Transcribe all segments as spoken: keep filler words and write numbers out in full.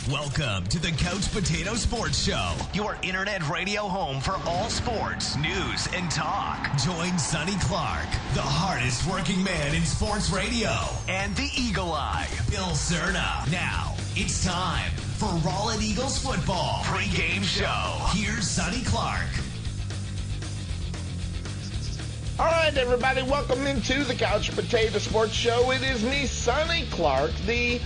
Welcome to the Couch Potato Sports Show, your internet radio home for all sports, news, and talk. Join Sonny Clark, the hardest working man in sports radio, and the Eagle Eye, Bill Cerna. Now, it's time for Rowlett Eagles football pregame show. Here's Sonny Clark. All right, everybody, welcome into the Couch Potato Sports Show. It is me, Sonny Clark, the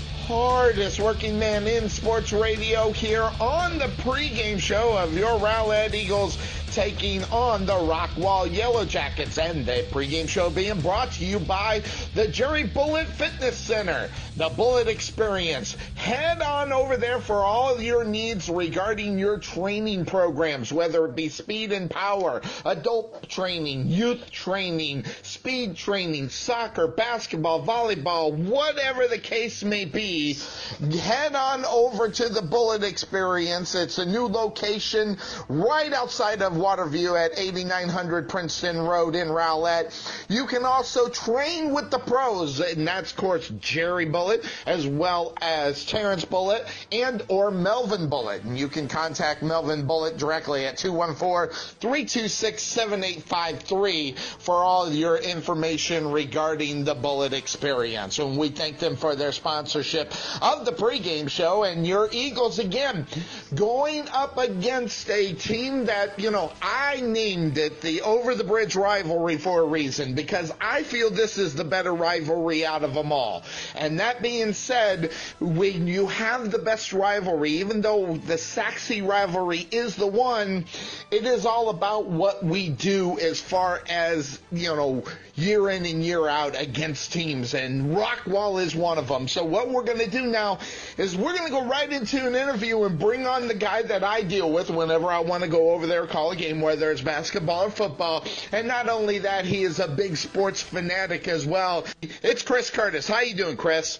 hardest working man in sports radio, here on the pregame show of your Rowlett Eagles taking on the Rockwall Yellow Jackets, and the pregame show being brought to you by the Jerry Bullet Fitness Center, the Bullet Experience. Head on over there for all of your needs regarding your training programs, whether it be speed and power, adult training, youth training, speed training, soccer, basketball, volleyball, whatever the case may be. Head on over to the Bullet Experience. It's a new location right outside of Waterview at eighty-nine hundred Princeton Road in Rowlett. You can also train with the pros, and that's, of course, Jerry Bullet, as well as Terrence Bullet and or Melvin Bullet. And you can contact Melvin Bullet directly at two one four, three two six, seven eight five three for all of your information regarding the Bullet Experience. And we thank them for their sponsorship of the pregame show. And your Eagles, again, going up against a team that, you know, I named it the over-the-bridge rivalry for a reason, because I feel this is the better rivalry out of them all. And that being said, when you have the best rivalry, even though the Saxy rivalry is the one, it is all about what we do as far as, you know, year in and year out against teams, and Rockwall is one of them. So what we're going to do now is we're going to go right into an interview and bring on the guy that I deal with whenever I want to go over there, call a game, whether it's basketball or football. And not only that, he is a big sports fanatic as well. It's Chris Curtis. How you doing, Chris?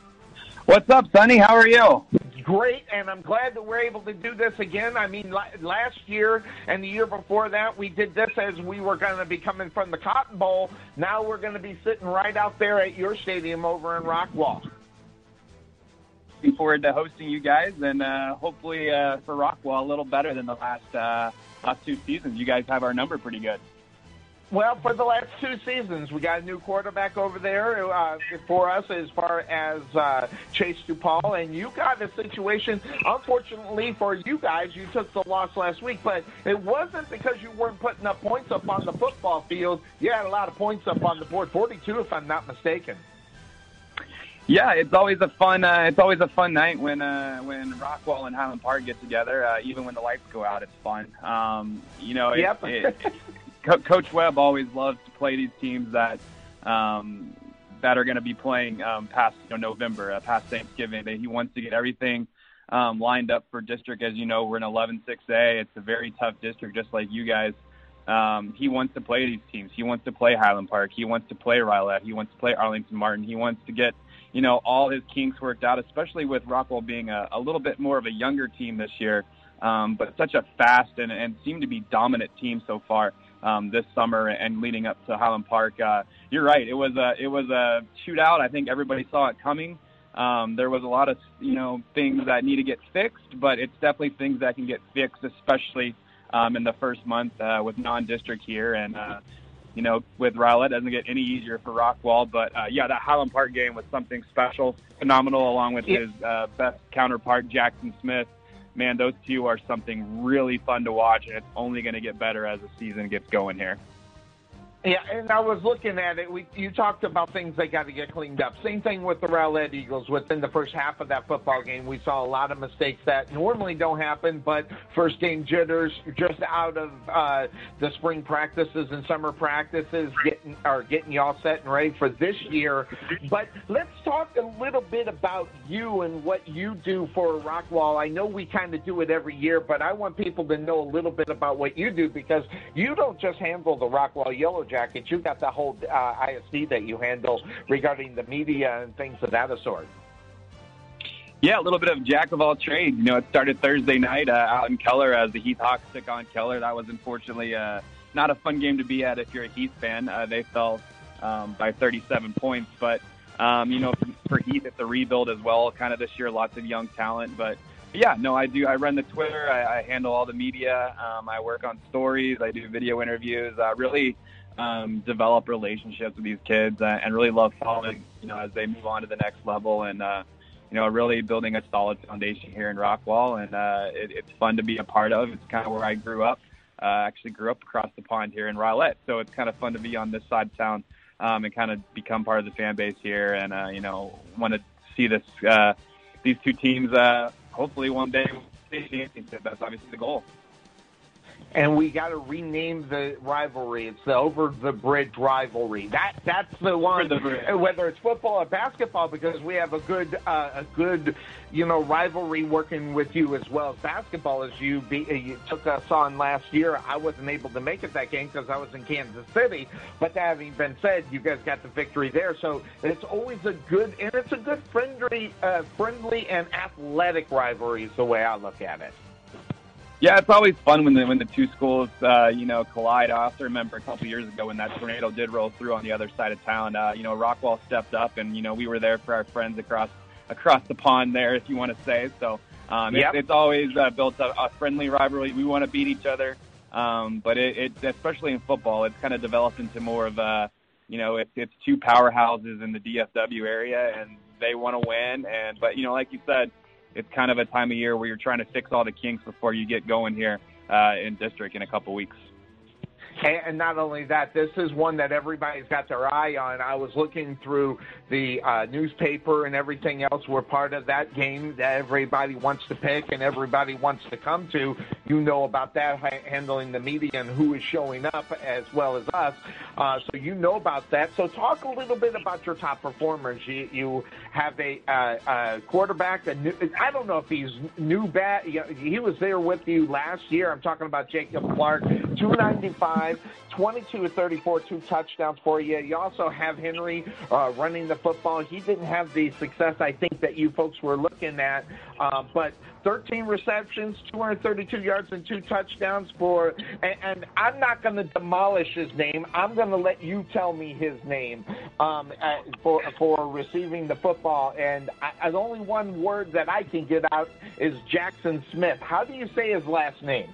What's up, Sonny? How are you? Great, and I'm glad that we're able to do this again. I mean, last year and the year before that, we did this as we were going to be coming from the Cotton Bowl. Now we're going to be sitting right out there at your stadium over in Rockwall. Looking forward to hosting you guys, and uh, hopefully uh, for Rockwall a little better than the last uh, last two seasons. You guys have our number pretty good. Well, for the last two seasons, we got a new quarterback over there uh, for us as far as uh, Chase DuPaul, and you got a situation, unfortunately for you guys, you took the loss last week, but it wasn't because you weren't putting up points up on the football field. You had a lot of points up on the board, forty-two if I'm not mistaken. Yeah, it's always a fun. Uh, it's always a fun night when uh, when Rockwall and Highland Park get together. Uh, even when the lights go out, it's fun. Um, you know, it, yep. it, Co- Coach Webb always loves to play these teams that um, that are going to be playing um, past you know, November, uh, past Thanksgiving. He wants to get everything um, lined up for district. As you know, we're in eleven six A. It's a very tough district, just like you guys. Um, he wants to play these teams. He wants to play Highland Park. He wants to play Rowlett. He wants to play Arlington Martin. He wants to get you know all his kinks worked out, especially with Rockwall being a, a little bit more of a younger team this year, um, but such a fast and, and seem to be dominant team so far. Um, this summer and leading up to Highland Park. Uh, you're right. It was a, it was a shootout. I think everybody saw it coming. Um, there was a lot of, you know, things that need to get fixed, but it's definitely things that can get fixed, especially um, in the first month uh, with non-district here. And, uh, you know, with Rowlett, it doesn't get any easier for Rockwall. But, uh, yeah, that Highland Park game was something special, phenomenal, along with his uh, best counterpart, Jackson Smith. Man, those two are something really fun to watch, and it's only going to get better as the season gets going here. Yeah, and I was looking at it. We, you talked about things that got to get cleaned up. Same thing with the Rowlett Eagles. Within the first half of that football game, we saw a lot of mistakes that normally don't happen, but first game jitters just out of uh, the spring practices and summer practices getting are getting y'all set and ready for this year. But let's talk a little bit about you and what you do for Rockwall. I know we kind of do it every year, but I want people to know a little bit about what you do, because you don't just handle the Rockwall Yellow Jackets. You got the whole uh, I S D that you handle regarding the media and things of that sort. Yeah, a little bit of jack of all trades. You know, it started Thursday night uh, out in Keller as the Heath Hawks took on Keller. That was unfortunately uh, not a fun game to be at if you're a Heath fan. Uh, they fell um, by thirty-seven points, but um, you know, for Heath. It's a rebuild as well, kind of this year, lots of young talent. But yeah, no, I do. I run the Twitter. I, I handle all the media. Um, I work on stories. I do video interviews. I really um, develop relationships with these kids uh, and really love following, you know, as they move on to the next level. And, uh, you know, really building a solid foundation here in Rockwall. And uh, it, it's fun to be a part of. It's kind of where I grew up. I uh, actually grew up across the pond here in Rowlett. So it's kind of fun to be on this side of town um, and kind of become part of the fan base here. And, uh, you know, want to see this uh, these two teams uh, hopefully one day state championship. That's obviously the goal. And we got to rename the rivalry. It's the Over the Bridge rivalry. That that's the one. The whether it's football or basketball, because we have a good uh, a good you know rivalry working with you as well as basketball. As you be, you took us on last year, I wasn't able to make it that game because I was in Kansas City. But that having been said, you guys got the victory there. So it's always a good and it's a good friendly, uh, friendly and athletic rivalry is the way I look at it. Yeah, it's always fun when the when the two schools, uh, you know, collide. I also remember a couple years ago when that tornado did roll through on the other side of town. Uh, you know, Rockwall stepped up, and you know, we were there for our friends across across the pond there, if you want to say. So um, yep. it's, it's always uh, built a, a friendly rivalry. We want to beat each other, um, but it, it, especially in football, it's kind of developed into more of a, you know, it's it's two powerhouses in the D F W area, and they want to win. And but you know, like you said, it's kind of a time of year where you're trying to fix all the kinks before you get going here uh, in district in a couple weeks. And not only that, this is one that everybody's got their eye on. I was looking through the uh, newspaper and everything else. We're part of that game that everybody wants to pick and everybody wants to come to. You know about that, handling the media and who is showing up as well as us. Uh, so you know about that. So talk a little bit about your top performers. You, you have a, uh, a quarterback. A new, I don't know if he's new bat. He was there with you last year. I'm talking about Jacob Clark, two ninety-five. twenty-two to thirty-four, two touchdowns for you. You also have Henry uh, running the football. He didn't have the success, I think, that you folks were looking at, uh, but thirteen receptions, two hundred thirty-two yards, and two touchdowns for, and, and I'm not going to demolish his name. I'm going to let you tell me his name um, uh, for for receiving the football, and I, the only one word that I can get out is Jackson Smith. How do you say his last name?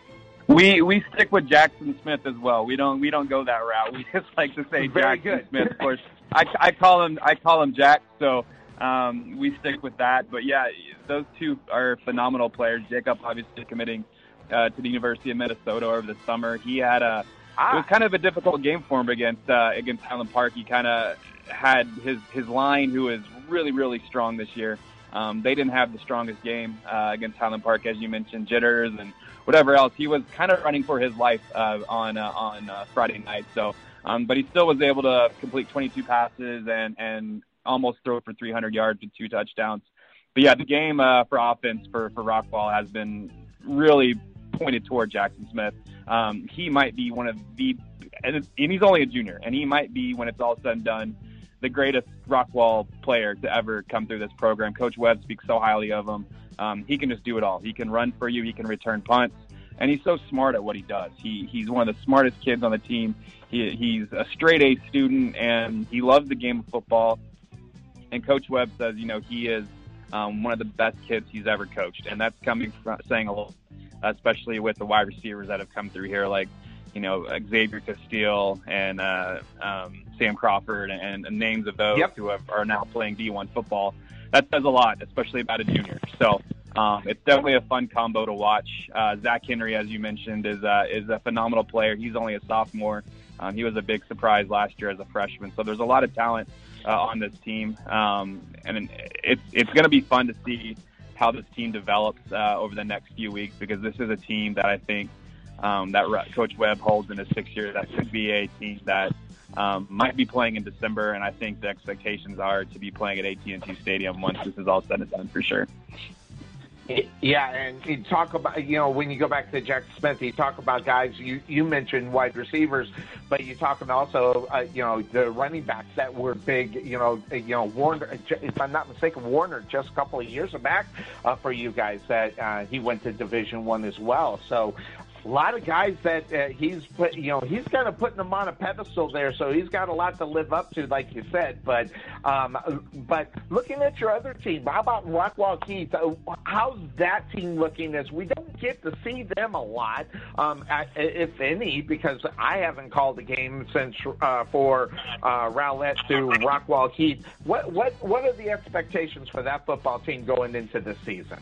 We we stick with Jackson Smith as well. We don't we don't go that route. We just like to say Very Jackson good. Smith. Of course, I, I call him I call him Jack. So um, we stick with that. But yeah, those two are phenomenal players. Jacob obviously committing uh, to the University of Minnesota over the summer. He had a ah. it was kind of a difficult game for him against uh, against Highland Park. He kind of had his his line, who is really really strong this year. Um, they didn't have the strongest game uh, against Highland Park, as you mentioned, jitters and whatever else. He was kind of running for his life uh, on uh, on uh, Friday night. So, um, but he still was able to complete twenty-two passes and and almost throw for three hundred yards with two touchdowns. But yeah, the game uh, for offense for for Rockwall has been really pointed toward Jackson Smith. Um, he might be one of the, and, it's, and he's only a junior, and he might be, when it's all said and done, the greatest Rockwall player to ever come through this program. Coach Webb speaks so highly of him. Um, he can just do it all. He can run for you. He can return punts. And he's so smart at what he does. He He's one of the smartest kids on the team. He, he's a straight-A student, and he loves the game of football. And Coach Webb says, you know, he is um, one of the best kids he's ever coached. And that's coming from saying a lot, especially with the wide receivers that have come through here, like, you know, Xavier Castile and uh, um, Sam Crawford and, and names of those yep. who have, are now playing D one football. That says a lot, especially about a junior. So um, it's definitely a fun combo to watch. Uh, Zach Henry, as you mentioned, is uh, is a phenomenal player. He's only a sophomore. Um, he was a big surprise last year as a freshman. So there's a lot of talent uh, on this team, um, and it's it's going to be fun to see how this team develops uh, over the next few weeks, because this is a team that I think um, that Coach Webb holds in his six years. That could be a team that um, might be playing in December, and I think the expectations are to be playing at A T and T Stadium once this is all said and done, for sure. Yeah, and you talk about, you know, when you go back to Jackson Smith, you talk about guys, you, you mentioned wide receivers, but you talk about also, uh, you know, the running backs that were big, you know, you know, Warner, if I'm not mistaken, Warner just a couple of years back uh, for you guys that uh, he went to Division One as well. So a lot of guys that uh, he's put, you know, he's kind of putting them on a pedestal there, so he's got a lot to live up to, like you said. But, um, but looking at your other team, how about Rockwall Heath? How's that team looking? As we don't get to see them a lot, um, if any, because I haven't called a game since uh, for uh, Rowlett to Rockwall Heath. What what what are the expectations for that football team going into the season?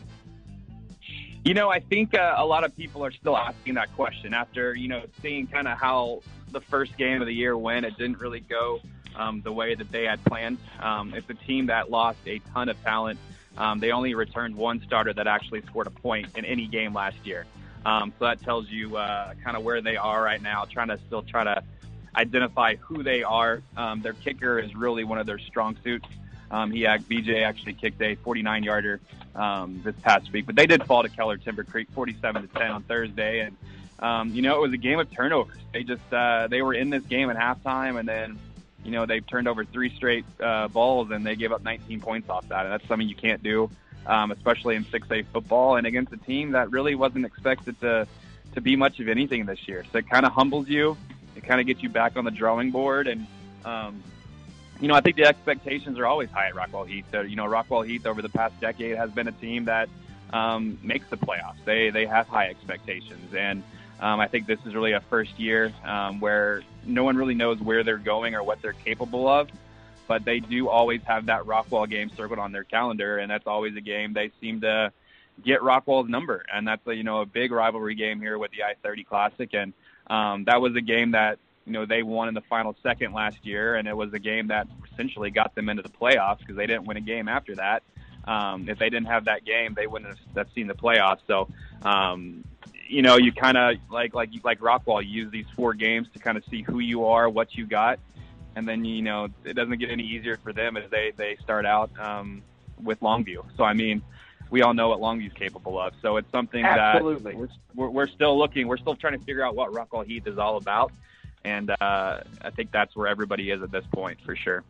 You know, I think uh, a lot of people are still asking that question after, you know, seeing kind of how the first game of the year went. It didn't really go um, the way that they had planned. Um, it's a team that lost a ton of talent. Um, they only returned one starter that actually scored a point in any game last year. Um, so that tells you uh, kind of where they are right now, trying to still try to identify who they are. Um, their kicker is really one of their strong suits. Um, he, B J actually kicked a forty-nine yarder um, this past week, but they did fall to Keller Timber Creek forty-seven to ten on Thursday. And, um, you know, it was a game of turnovers. They just, uh, they were in this game at halftime, and then, you know, they've turned over three straight uh, balls, and they gave up nineteen points off that. And that's something you can't do, um, especially in six A football and against a team that really wasn't expected to, to be much of anything this year. So it kind of humbles you. It kind of gets you back on the drawing board. And, um, you know, I think the expectations are always high at Rockwall Heath. So, you know, Rockwall Heath over the past decade has been a team that um, makes the playoffs. They they have high expectations. And um, I think this is really a first year um, where no one really knows where they're going or what they're capable of. But they do always have that Rockwall game circled on their calendar, and that's always a game they seem to get Rockwall's number. And that's, a, you know, a big rivalry game here with the I thirty Classic. And um, that was a game that, you know, they won in the final second last year, and it was a game that essentially got them into the playoffs because they didn't win a game after that. Um, if they didn't have that game, they wouldn't have seen the playoffs. So, um, you know, you kind of, like like like Rockwall, you use these four games to kind of see who you are, what you got, and then, you know, it doesn't get any easier for them as they, they start out um, with Longview. So, I mean, we all know what Longview's capable of. So it's something Absolutely. that we're, we're still looking. We're still trying to figure out what Rockwall Heath is all about. And uh, I think that's where everybody is at this point, for sure.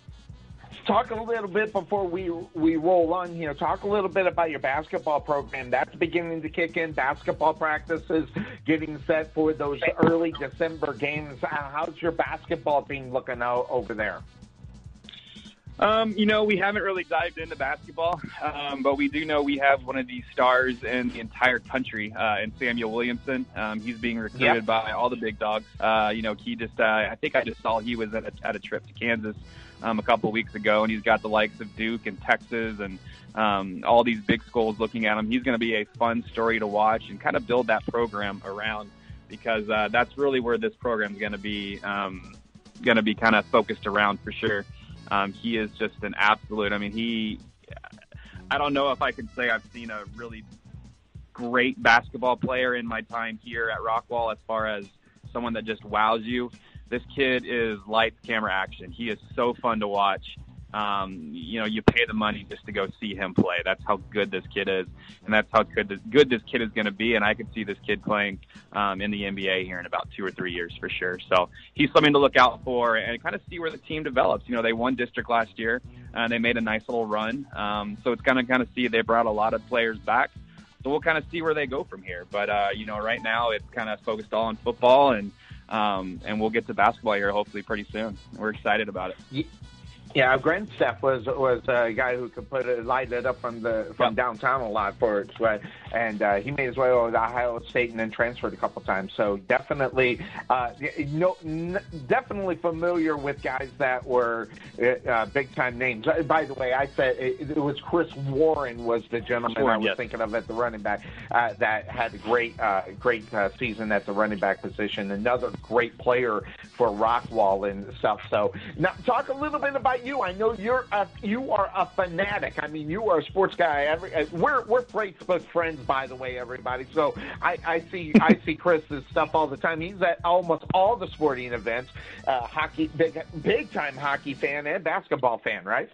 Talk a little bit before we we roll on here. Talk a little bit about your basketball program. That's beginning to kick in. Basketball practices getting set for those early December games. How's your basketball team looking out over there? Um, you know, we haven't really dived into basketball, um, but we do know we have one of the stars in the entire country, uh, in Samuel Williamson. Um, he's being recruited yep. by all the big dogs. Uh, you know, he just, uh, I think I just saw he was at a, at a trip to Kansas um, a couple weeks ago, and he's got the likes of Duke and Texas and um, all these big schools looking at him. He's going to be a fun story to watch and kind of build that program around, because uh, that's really where this program is going to be, um, going to be kind of focused around for sure. Um, he is just an absolute, I mean, he, I don't know if I can say I've seen a really great basketball player in my time here at Rockwall as far as someone that just wows you. This kid is lights, camera, action. He is so fun to watch. Um, you know, you pay the money just to go see him play. That's how good this kid is, and that's how good this, good this kid is going to be. And I could see this kid playing um, in the N B A here in about two or three years for sure. So he's something to look out for and kind of see where the team develops. You know, they won district last year, and they made a nice little run. Um, so it's going to kind of see they brought a lot of players back. So we'll kind of see where they go from here. But, uh, you know, right now it's kind of focused all on football, and um, and we'll get to basketball here hopefully pretty soon. We're excited about it. Yeah, Grensteff was was a guy who could put it, light it up from the from yep. downtown a lot for it, right? And uh, he made his way over to Ohio State and then transferred a couple times. So definitely, uh, no, n- definitely familiar with guys that were uh, big time names. By the way, I said it, it was Chris Warren was the gentleman Warren, I was yes. thinking of at the running back uh, that had a great uh, great uh, season at the running back position. Another great player for Rockwall and stuff. So now talk a little bit about you. I know you're a, you are a fanatic. I mean, you are a sports guy. Every, we're we're Facebook friends, by the way, everybody. So I, I see I see Chris's stuff all the time. He's at almost all the sporting events. Uh, hockey, big big time hockey fan and basketball fan, right?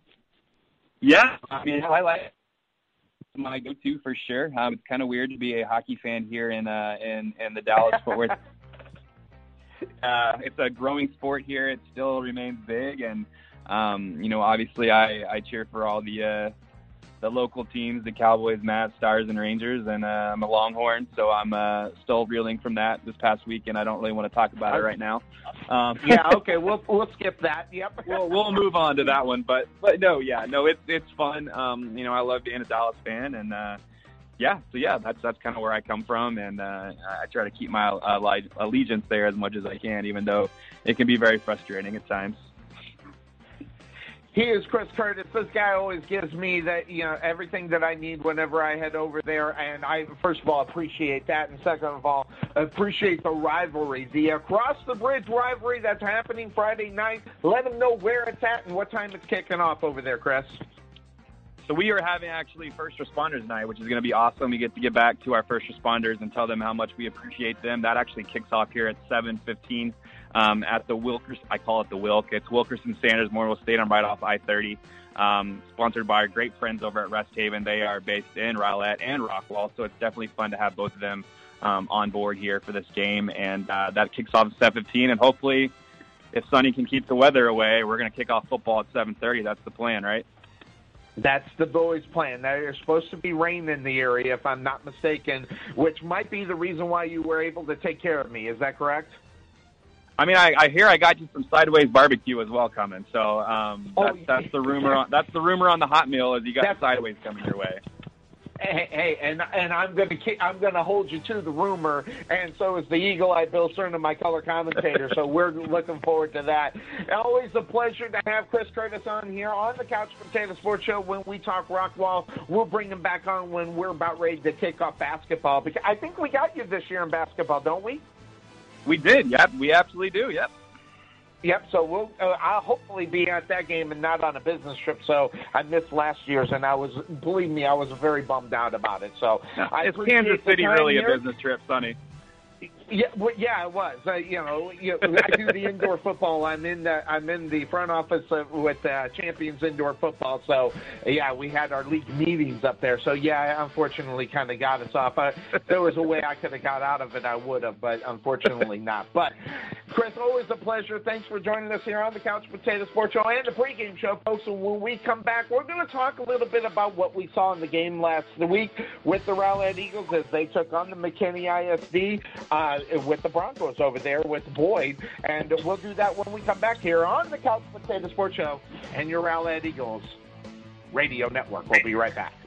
Yeah, I mean, I like my go-to for sure. Um, it's kind of weird to be a hockey fan here in uh, in in the Dallas Fort Worth. Uh, it's a growing sport here. It still remains big, and um, you know, obviously, I, I cheer for all the uh, the local teams, the Cowboys, Mavs, Stars, and Rangers, and uh, I'm a Longhorn, so I'm uh, still reeling from that this past weekend. I don't really want to talk about it right now. Um, yeah, okay, we'll we'll skip that. Yep, we'll we'll move on to that one. But but no, yeah, no, it's it's fun. Um, you know, I love being a Dallas fan, and uh, yeah, so yeah, that's that's kind of where I come from, and uh, I try to keep my uh, allegiance there as much as I can, even though it can be very frustrating at times. He is Chris Curtis. This guy always gives me that, you know, everything that I need whenever I head over there. And I, first of all, appreciate that. And second of all, appreciate the rivalry, the Across the Bridge rivalry that's happening Friday night. Let them know where it's at and what time it's kicking off over there, Chris. So we are having actually First Responders Night, which is going to be awesome. We get to get back to our first responders and tell them how much we appreciate them. That actually kicks off here at seven fifteen um, at the Wilkerson. I call it the Wilk. It's Wilkerson Sanders Memorial Stadium right off I thirty, um, sponsored by our great friends over at Rest Haven. They are based in Rowlett and Rockwall, so it's definitely fun to have both of them um, on board here for this game. And uh, that kicks off at seven fifteen, and hopefully if Sonny can keep the weather away, we're going to kick off football at seven thirty. That's the plan, right? That's the boys' plan. There's supposed to be rain in the area, if I'm not mistaken, which might be the reason why you were able to take care of me. Is that correct? I mean, I, I hear I got you some Sideways barbecue as well coming. So um, oh, that's, that's the rumor. On, that's the rumor on the hot meal is you got that's, Sideways coming your way. Hey, hey, and and I'm gonna I'm gonna hold you to the rumor, and so is the Eagle-Eye Bill Cerna, my color commentator. So we're looking forward to that. Always a pleasure to have Chris Curtis on here on the Couch Potato Sports Show. When we talk Rockwall, we'll bring him back on when we're about ready to kick off basketball. Because I think we got you this year in basketball, don't we? We did. Yep, we absolutely do. Yep. Yep, so we'll, uh, I'll hopefully be at that game and not on a business trip. So I missed last year's, and I was, believe me, I was very bummed out about it. So no, I Is Kansas City really here. a business trip, Sonny? Yeah, well, yeah, it was. Uh, you know, you know, I do the indoor football. I'm in the I'm in the front office uh, with uh, Champions Indoor Football. So yeah, we had our league meetings up there. So yeah, unfortunately, kind of got us off. Uh, if there was a way I could have got out of it, I would have, but unfortunately not. But Chris, always a pleasure. Thanks for joining us here on the Couch Potato Sports Show and the pregame show, folks. And when we come back, we're going to talk a little bit about what we saw in the game last week with the Rowlett Eagles as they took on the McKinney I S D. Uh, with the Broncos over there with Boyd, and we'll do that when we come back here on the Couch Potato Sports Show and your Rowlett Eagles radio network. We'll be right back.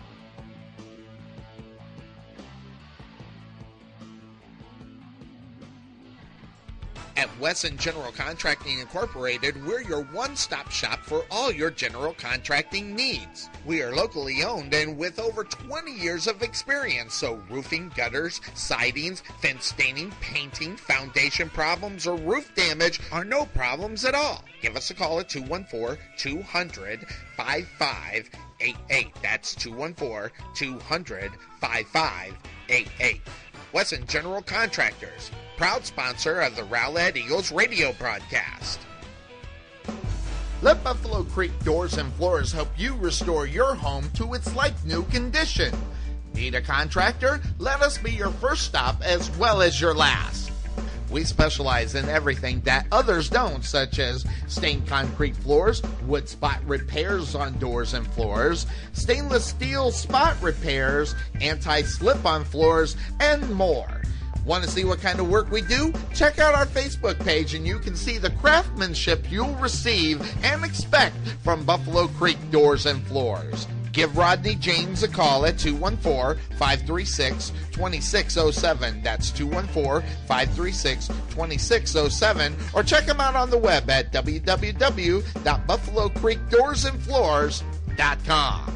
At Wesson General Contracting Incorporated, we're your one-stop shop for all your general contracting needs. We are locally owned and with over twenty years of experience, so roofing, gutters, sidings, fence staining, painting, foundation problems, or roof damage are no problems at all. Give us a call at two one four, two hundred, five five eight eight. That's two one four, two hundred, five five eight eight. Wesson General Contractors, proud sponsor of the Rowlett Eagles radio broadcast. Let Buffalo Creek Doors and Floors help you restore your home to its like-new condition. Need a contractor? Let us be your first stop as well as your last. We specialize in everything that others don't, such as stained concrete floors, wood spot repairs on doors and floors, stainless steel spot repairs, anti-slip-on floors, and more. Want to see what kind of work we do? Check out our Facebook page and you can see the craftsmanship you'll receive and expect from Buffalo Creek Doors and Floors. Give Rodney James a call at two one four, five three six, two six zero seven. That's two one four, five three six, two six zero seven. Or check him out on the web at w w w dot buffalo creek doors and floors dot com.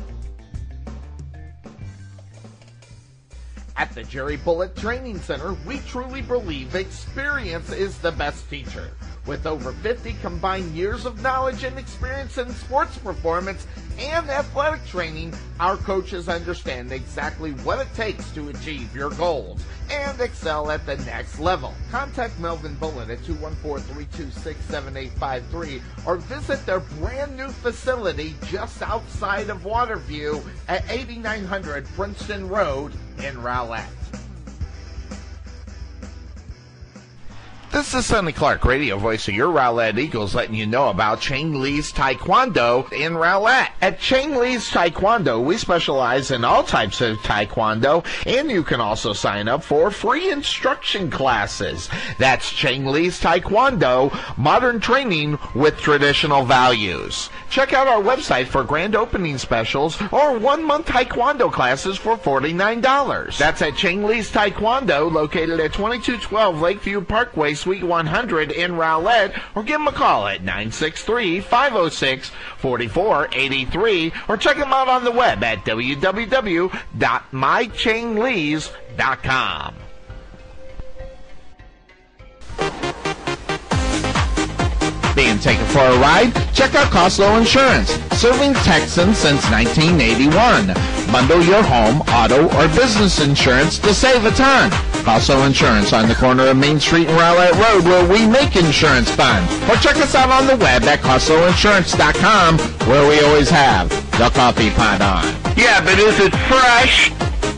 At the Jerry Bullitt Training Center, we truly believe experience is the best teacher. With over fifty combined years of knowledge and experience in sports performance and athletic training, our coaches understand exactly what it takes to achieve your goals and excel at the next level. Contact Melvin Bullitt at two one four, three two six, seven eight five three or visit their brand new facility just outside of Waterview at eighty-nine hundred Princeton Road in Rowlett. This is Sonny Clark, radio voice of your Rowlett Eagles, letting you know about Chang Lee's Taekwondo in Rowlett. At Chang Lee's Taekwondo, we specialize in all types of Taekwondo, and you can also sign up for free instruction classes. That's Chang Lee's Taekwondo, modern training with traditional values. Check out our website for grand opening specials or one-month Taekwondo classes for forty-nine dollars. That's at Chang Lee's Taekwondo, located at twenty-two twelve Lakeview Parkway, Suite one hundred in Rowlett, or give them a call at nine six three, five oh six, four four eight three, or check them out on the web at w w w dot my chang lees dot com. Being taken for a ride? Check out Coslow Insurance, serving Texans since nineteen eighty-one. Bundle your home, auto, or business insurance to save a ton. Coslow Insurance on the corner of Main Street and Rowlett Road, where we make insurance fun. Or check us out on the web at coslow insurance dot com, where we always have the coffee pot on. Yeah, but is it fresh?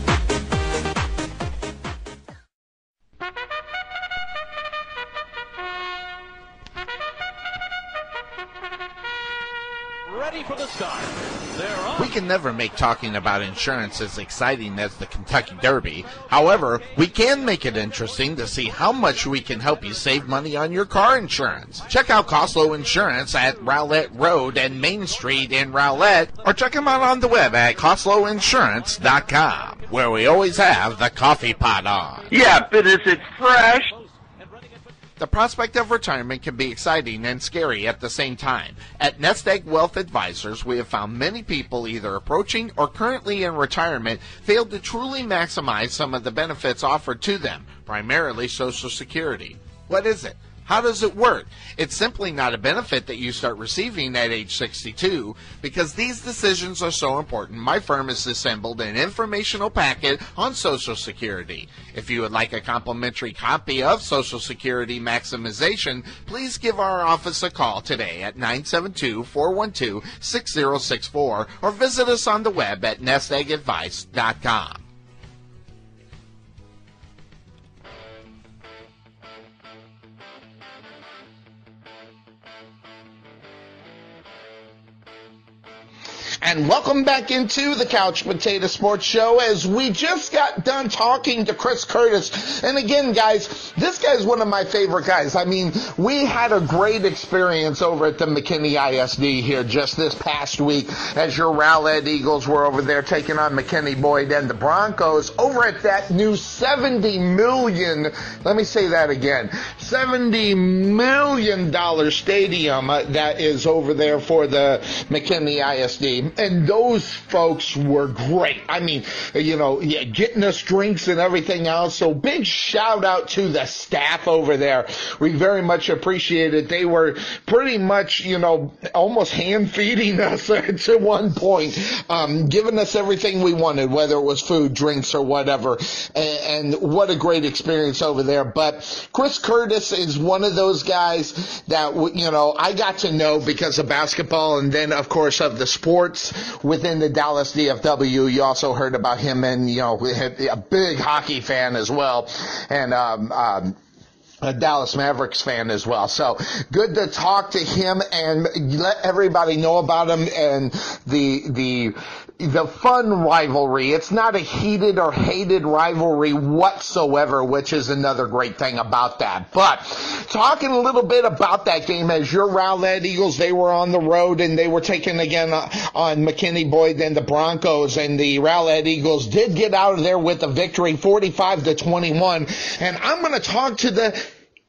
Ready for the start. They're on. We can never make talking about insurance as exciting as the Kentucky Derby. However, we can make it interesting to see how much we can help you save money on your car insurance. Check out Coslow Insurance at Rowlett Road and Main Street in Rowlett, or check them out on the web at coslow insurance dot com, where we always have the coffee pot on. Yeah, but is it fresh? The prospect of retirement can be exciting and scary at the same time. At Nest Egg Wealth Advisors, we have found many people either approaching or currently in retirement fail to truly maximize some of the benefits offered to them, primarily Social Security. What is it? How does it work? It's simply not a benefit that you start receiving at age sixty-two. Because these decisions are so important, my firm has assembled an informational packet on Social Security. If you would like a complimentary copy of Social Security Maximization, please give our office a call today at nine seven two, four one two, six zero six four or visit us on the web at nest egg advice dot com. And welcome back into the Couch Potato Sports Show, as we just got done talking to Chris Curtis. And again, guys, this guy's one of my favorite guys. I mean, we had a great experience over at the McKinney I S D here just this past week, as your Rowlett Eagles were over there taking on McKinney Boyd and the Broncos over at that new seventy million dollars, let me say that again, seventy million dollars stadium uh, that is over there for the McKinney I S D. And those folks were great. I mean, you know, yeah, getting us drinks and everything else. So big shout out to the staff over there. We very much appreciate it. They were pretty much, you know, almost hand feeding us at one point, um, giving us everything we wanted, whether it was food, drinks, or whatever. And, and what a great experience over there. But Chris Curtis is one of those guys that, you know, I got to know because of basketball, and then, of course, of the sports within the Dallas D F W. You also heard about him, and, you know, a big hockey fan as well, and um, um, a Dallas Mavericks fan as well. So good to talk to him and let everybody know about him and the the the fun rivalry. It's not a heated or hated rivalry whatsoever, which is another great thing about that. But talking a little bit about that game, as your Rowlett Eagles, they were on the road and they were taking again on McKinney Boyd and the Broncos, and the Rowlett Eagles did get out of there with a victory, forty-five to twenty-one. And I'm going to talk to the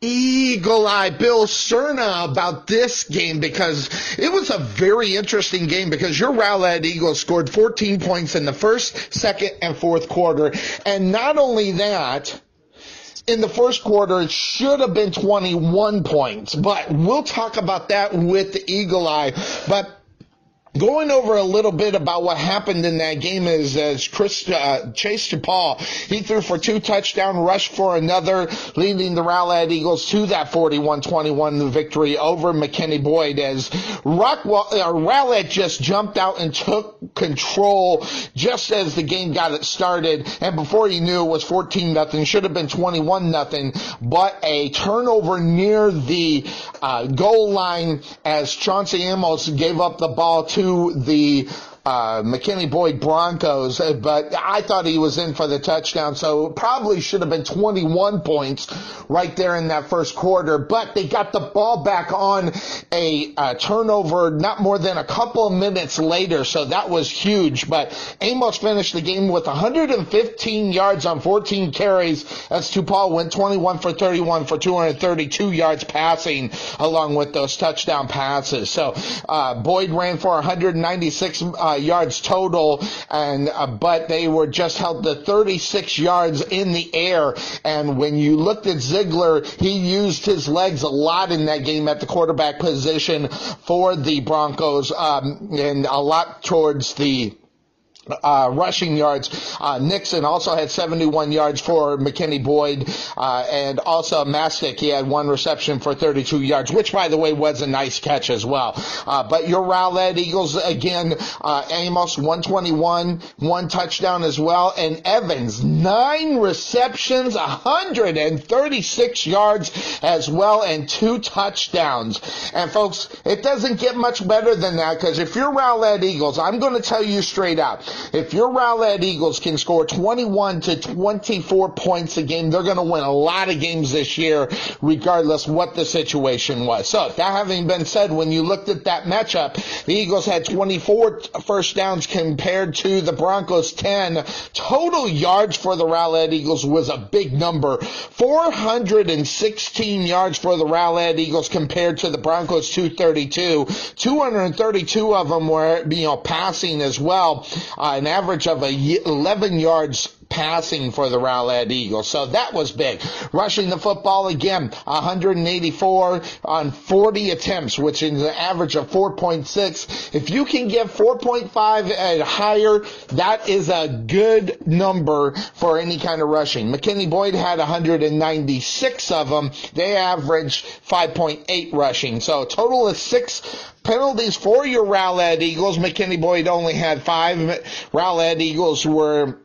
Eagle Eye Bill Cerna about this game, because it was a very interesting game, because your Rowlett Eagles scored fourteen points in the first, second, and fourth quarter. And not only that, in the first quarter, it should have been twenty-one points, but we'll talk about that with the Eagle Eye. But Going over a little bit about what happened in that game is as Chris uh, Chase DePaul, he threw for two touchdowns, rushed for another, leading the Rowlett Eagles to that forty-one twenty-one victory over McKinney Boyd as Rockwell, uh, Rowlett just jumped out and took control just as the game got it started, and before you knew it was fourteen nothing, should have been twenty-one nothing, but a turnover near the uh, goal line as Chauncey Amos gave up the ball to to the uh, McKinney Boyd Broncos, but I thought he was in for the touchdown, so it probably should have been twenty-one points right there in that first quarter, but they got the ball back on a uh, turnover not more than a couple of minutes later, so that was huge, but Amos finished the game with one hundred fifteen yards on fourteen carries as DePaul went twenty-one for thirty-one for two hundred thirty-two yards passing along with those touchdown passes. So uh, Boyd ran for one hundred ninety-six uh, yards total, and uh, but they were just held to thirty-six yards in the air. And when you looked at Ziegler, he used his legs a lot in that game at the quarterback position for the Broncos, um, and a lot towards the Uh, rushing yards. Uh, Nixon also had seventy-one yards for McKinney Boyd, uh, and also Mastic, he had one reception for thirty-two yards, which, by the way, was a nice catch as well. Uh, but your Rowlett Eagles, again, uh, Amos, one twenty-one, one touchdown as well, and Evans, nine receptions, one hundred thirty-six yards as well, and two touchdowns. And, folks, it doesn't get much better than that, because if you're Rowlett Eagles, I'm going to tell you straight out, if your Rowlett Eagles can score twenty-one to twenty-four points a game, they're going to win a lot of games this year, regardless what the situation was. So, that having been said, when you looked at that matchup, the Eagles had twenty-four first downs compared to the Broncos ten. Total yards for the Rowlett Eagles was a big number. four hundred sixteen yards for the Rowlett Eagles compared to the Broncos two thirty-two. two hundred thirty-two of them were, you know, passing as well. Uh, an average of eleven yards passing for the Rowlett Eagles. So that was big. Rushing the football again, one hundred eighty-four on forty attempts, which is an average of four point six. If you can get four point five and higher, that is a good number for any kind of rushing. McKinney Boyd had one hundred ninety-six of them. They averaged five point eight rushing. So a total of six penalties for your Rowlett Eagles. McKinney Boyd only had five. Rowlett Eagles were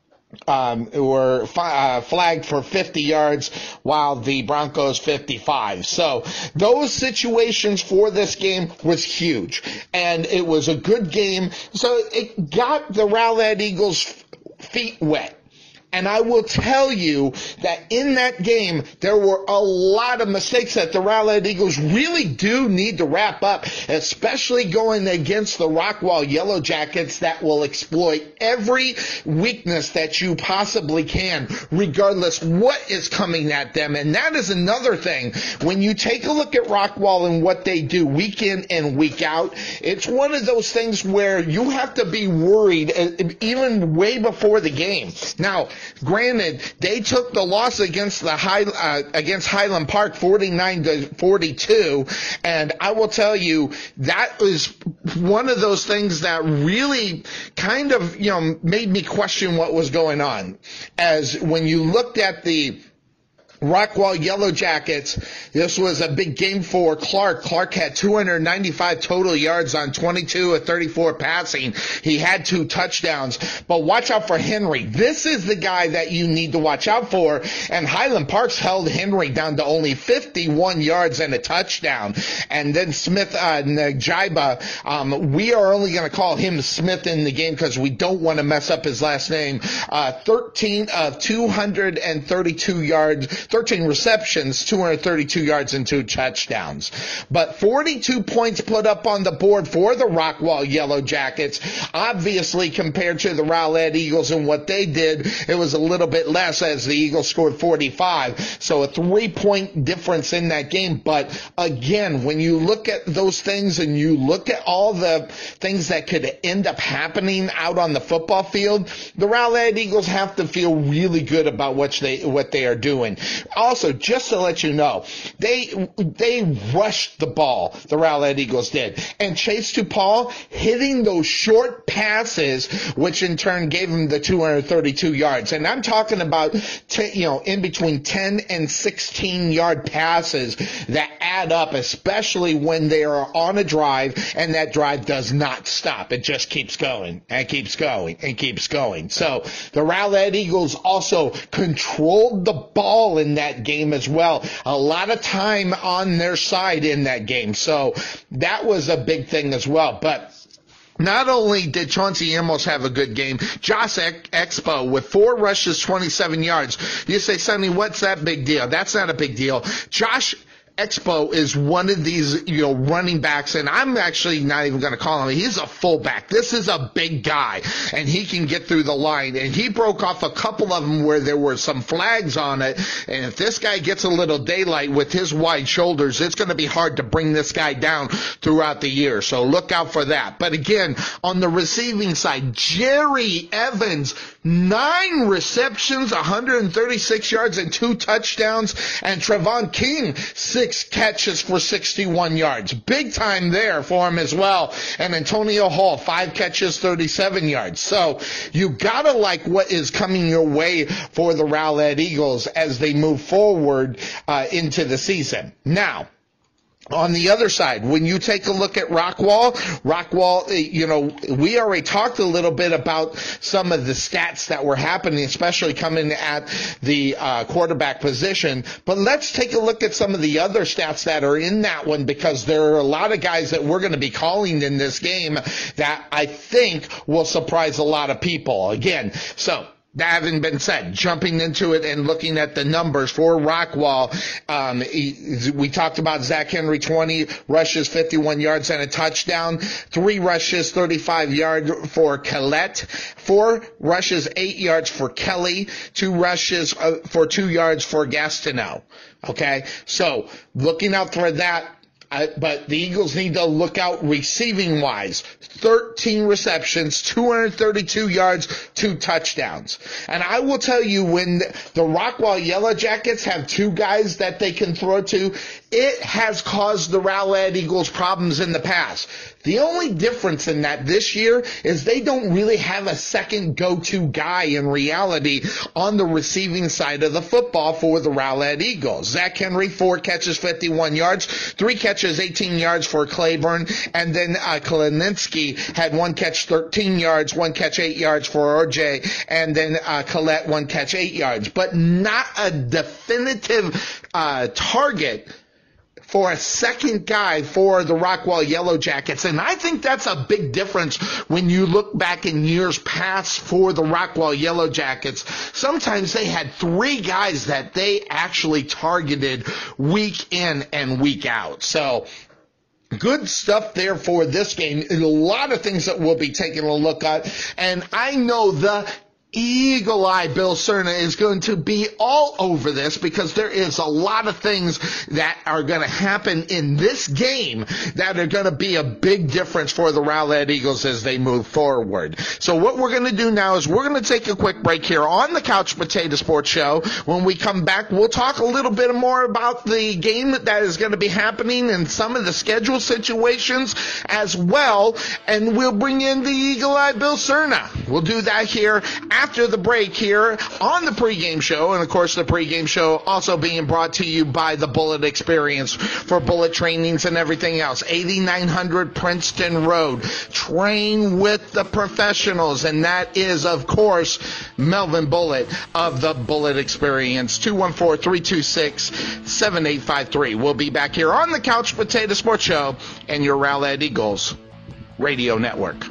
Um, were fi- uh, flagged for fifty yards, while the Broncos fifty-five. So those situations for this game was huge, and it was a good game. So it got the Rowlett Eagles' feet wet. And I will tell you that in that game, there were a lot of mistakes that the Rowlett Eagles really do need to wrap up, especially going against the Rockwall Yellow Jackets that will exploit every weakness that you possibly can, regardless what is coming at them. And that is another thing. When you take a look at Rockwall and what they do week in and week out, it's one of those things where you have to be worried even way before the game. Now, granted, they took the loss against the high, uh, against Highland Park forty-nine to forty-two, and I will tell you that was one of those things that really kind of, you know, made me question what was going on. As when you looked at the Rockwall Yellow Jackets, this was a big game for Clark. Clark had two hundred ninety-five total yards on twenty-two of thirty-four passing. He had two touchdowns. But watch out for Henry. This is the guy that you need to watch out for. And Highland Parks held Henry down to only fifty-one yards and a touchdown. And then Smith uh, Najiba, um, we are only going to call him Smith in the game because we don't want to mess up his last name. Uh, thirteen of two hundred thirty-two yards, thirteen receptions, two hundred thirty-two yards, and two touchdowns. But forty-two points put up on the board for the Rockwall Yellow Jackets. Obviously, compared to the Rowlett Eagles and what they did, it was a little bit less as the Eagles scored forty-five. So a three-point difference in that game. But again, when you look at those things and you look at all the things that could end up happening out on the football field, the Rowlett Eagles have to feel really good about what they, what they are doing. Also, just to let you know, they they rushed the ball, the Rowlett Eagles did. And Chase Tupal hitting those short passes, which in turn gave him the two hundred thirty-two yards. And I'm talking about, t- you know, in between ten and sixteen yard passes that add up, especially when they are on a drive and that drive does not stop. It just keeps going and keeps going and keeps going. So the Rowlett Eagles also controlled the ball in that game as well. A lot of time on their side in that game. So that was a big thing as well. But not only did Chauncey Amos have a good game, Josh Expo with four rushes, twenty-seven yards. You say, Sonny, what's that big deal? That's not a big deal. Josh Expo is one of these, you know, running backs, and I'm actually not even going to call him. He's a fullback. This is a big guy, and he can get through the line. And he broke off a couple of them where there were some flags on it. And if this guy gets a little daylight with his wide shoulders, it's going to be hard to bring this guy down throughout the year. So look out for that. But again, on the receiving side, Jerry Evans, nine receptions, one hundred thirty-six yards, and two touchdowns. And Trevon King, six catches for sixty-one yards. Big time there for him as well. And Antonio Hall, five catches, thirty-seven yards. So you gotta like what is coming your way for the Rowlett Eagles as they move forward uh, into the season. Now, on the other side, when you take a look at Rockwall, Rockwall, you know, we already talked a little bit about some of the stats that were happening, especially coming at the uh, quarterback position. But let's take a look at some of the other stats that are in that one, because there are a lot of guys that we're going to be calling in this game that I think will surprise a lot of people. Again, so that having been said, jumping into it and looking at the numbers for Rockwall, um, he, we talked about Zach Henry, twenty rushes, fifty-one yards, and a touchdown. Three rushes, thirty-five yards for Collette. Four rushes, eight yards for Kelly. Two rushes uh, for two yards for Gastineau. Okay, so looking out for that. Uh, but the Eagles need to look out receiving-wise. thirteen receptions, two hundred thirty-two yards, two touchdowns. And I will tell you, when the Rockwall Yellow Jackets have two guys that they can throw to, it has caused the Rowlett Eagles problems in the past. The only difference in that this year is they don't really have a second go-to guy in reality on the receiving side of the football for the Rowlett Eagles. Zach Henry, four catches, fifty-one yards, three catches, eighteen yards for Claiborne, and then uh, Kalininsky had one catch, thirteen yards, one catch, eight yards for R J, and then uh, Collette, one catch, eight yards. But not a definitive uh, target for a second guy for the Rockwall Yellow Jackets. And I think that's a big difference when you look back in years past for the Rockwall Yellow Jackets. Sometimes they had three guys that they actually targeted week in and week out. So good stuff there for this game. A lot of things that we'll be taking a look at. And I know the Eagle Eye Bill Cerna is going to be all over this, because there is a lot of things that are going to happen in this game that are going to be a big difference for the Rowlett Eagles as they move forward. So what we're going to do now is we're going to take a quick break here on the Couch Potato Sports Show. When we come back, we'll talk a little bit more about the game that is going to be happening and some of the schedule situations as well, and we'll bring in the Eagle Eye Bill Cerna. We'll do that here after the break here on the pregame show. And of course, the pregame show also being brought to you by the Bullet Experience for bullet trainings and everything else. eighty-nine hundred Princeton Road. Train with the professionals. And that is, of course, Melvin Bullitt of the Bullet Experience. two one four, three two six, seven eight five three. We'll be back here on the Couch Potato Sports Show and your Rowlett Eagles Radio Network.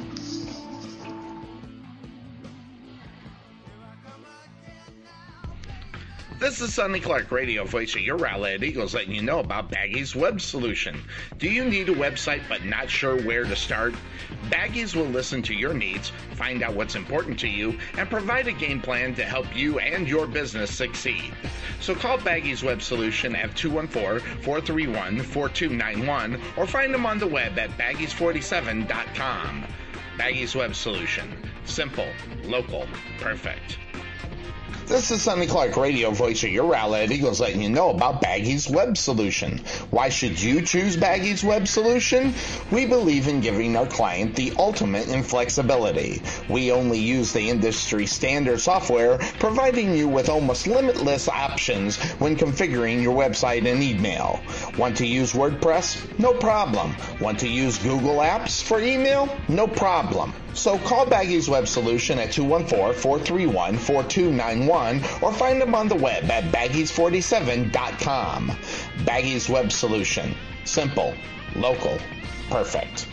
This is Sonny Clark, radio voice of your Rowlett Eagles, letting you know about Baggy's Web Solution. Do you need a website but not sure where to start? Baggy's will listen to your needs, find out what's important to you, and provide a game plan to help you and your business succeed. So call Baggy's Web Solution at two one four, four three one, four two nine one or find them on the web at baggies forty-seven dot com. Baggy's Web Solution. Simple, local, perfect. This is Sonny Clark, radio voice of your Rowlett Eagles, letting you know about Baggy's Web Solution. Why should you choose Baggy's Web Solution? We believe in giving our client the ultimate in flexibility. We only use the industry standard software, providing you with almost limitless options when configuring your website and email. Want to use WordPress? No problem. Want to use Google Apps for email? No problem. So call Baggy's Web Solution at two one four, four three one, four two nine one or find them on the web at baggies forty-seven dot com. Baggy's Web Solution. Simple, local, perfect.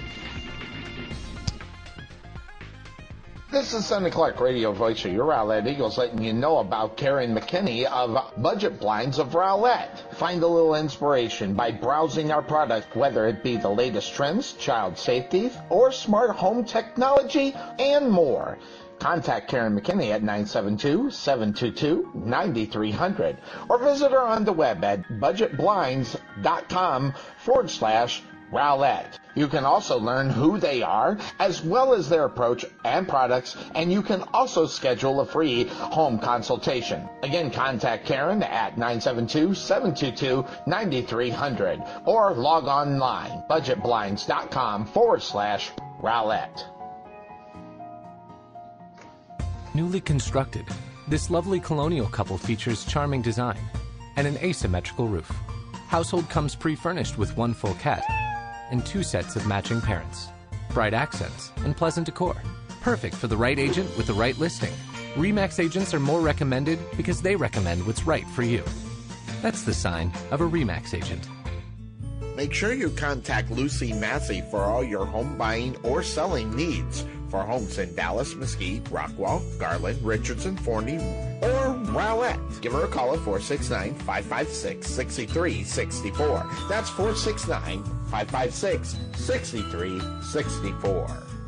This is Sonny Clark, radio voice of your Rowlett Eagles, letting you know about Karen McKinney of Budget Blinds of Rowlett. Find a little inspiration by browsing our product, whether it be the latest trends, child safety, or smart home technology, and more. Contact Karen McKinney at nine seven two, seven two two, nine three zero zero or visit her on the web at budgetblinds.com forward slash Rowlett. You can also learn who they are, as well as their approach and products, and you can also schedule a free home consultation. Again, contact Karen at nine seven two, seven two two, nine three zero zero or log online, budgetblinds.com forward slash Rowlett. Newly constructed, this lovely colonial couple features charming design and an asymmetrical roof. Household comes pre-furnished with one full cat and two sets of matching parents. Bright accents and pleasant decor. Perfect for the right agent with the right listing. RE/MAX agents are more recommended because they recommend what's right for you. That's the sign of a RE/MAX agent. Make sure you contact Lucy Massey for all your home buying or selling needs for homes in Dallas, Mesquite, Rockwall, Garland, Richardson, Forney, or Rowlett. Give her a call at four six nine, five five six, six three six four. That's four six nine, five five six, six three six four.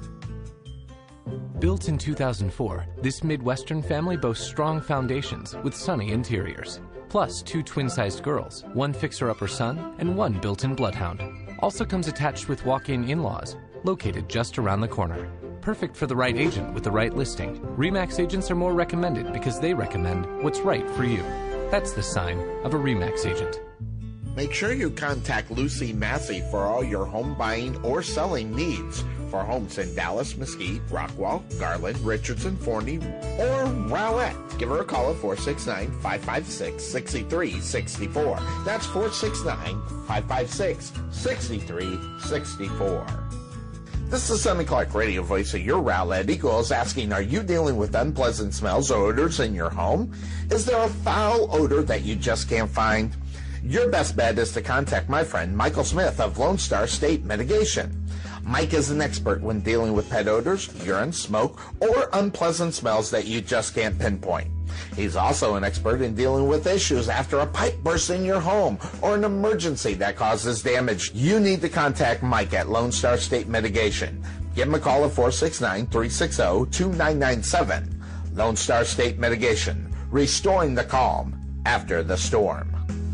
Built in two thousand four, this Midwestern family boasts strong foundations with sunny interiors. Plus two twin-sized girls, one fixer-upper son, and one built-in bloodhound. Also comes attached with walk-in in-laws, located just around the corner. Perfect for the right agent with the right listing. RE/MAX agents are more recommended because they recommend what's right for you. That's the sign of a RE/MAX agent. Make sure you contact Lucy Massey for all your home buying or selling needs for homes in Dallas, Mesquite, Rockwall, Garland, Richardson, Forney, or Rowlett. Give her a call at four six nine, five five six, six three six four. That's four six nine, five five six, six three six four. This is Sonny Clark, radio voice of your Rowlett Eagles, asking, are you dealing with unpleasant smells or odors in your home? Is there a foul odor that you just can't find? Your best bet is to contact my friend Michael Smith of Lone Star State Mitigation. Mike is an expert when dealing with pet odors, urine, smoke, or unpleasant smells that you just can't pinpoint. He's also an expert in dealing with issues after a pipe bursts in your home or an emergency that causes damage. You need to contact Mike at Lone Star State Mitigation. Give him a call at four six nine, three six zero, two nine nine seven. Lone Star State Mitigation, restoring the calm after the storm.